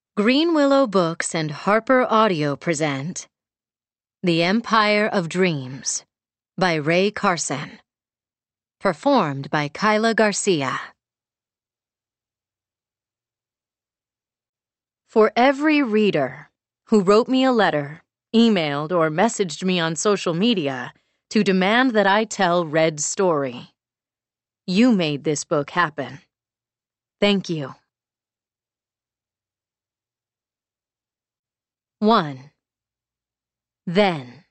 Green Willow Books and Harper Audio present The Empire of Dreams by Ray Carson. Performed by Kyla Garcia. For every reader who wrote me a letter, emailed, or messaged me on social media to demand that I tell Red's story, you made this book happen. Thank you. 1. Then.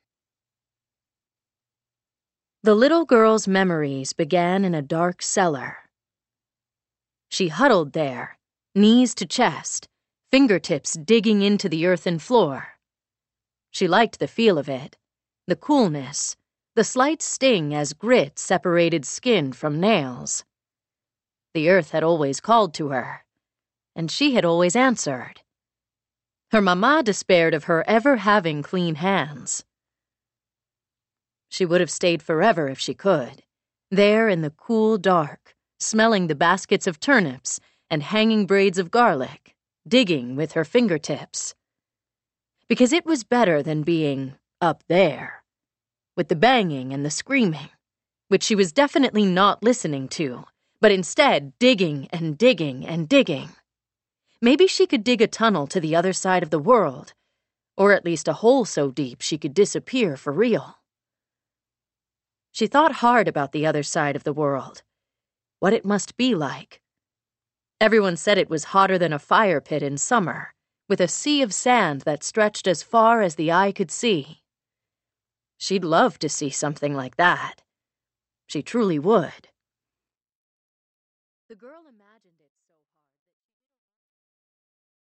The little girl's memories began in a dark cellar. She huddled there, knees to chest, fingertips digging into the earthen floor. She liked the feel of it, the coolness, the slight sting as grit separated skin from nails. The earth had always called to her, and she had always answered. Her mama despaired of her ever having clean hands. She would have stayed forever if she could, there in the cool dark, smelling the baskets of turnips and hanging braids of garlic, digging with her fingertips. Because it was better than being up there, with the banging and the screaming, which she was definitely not listening to, but instead digging and digging and digging. Maybe she could dig a tunnel to the other side of the world, or at least a hole so deep she could disappear for real. She thought hard about the other side of the world, what it must be like. Everyone said it was hotter than a fire pit in summer, with a sea of sand that stretched as far as the eye could see. She'd love to see something like that. She truly would. The girl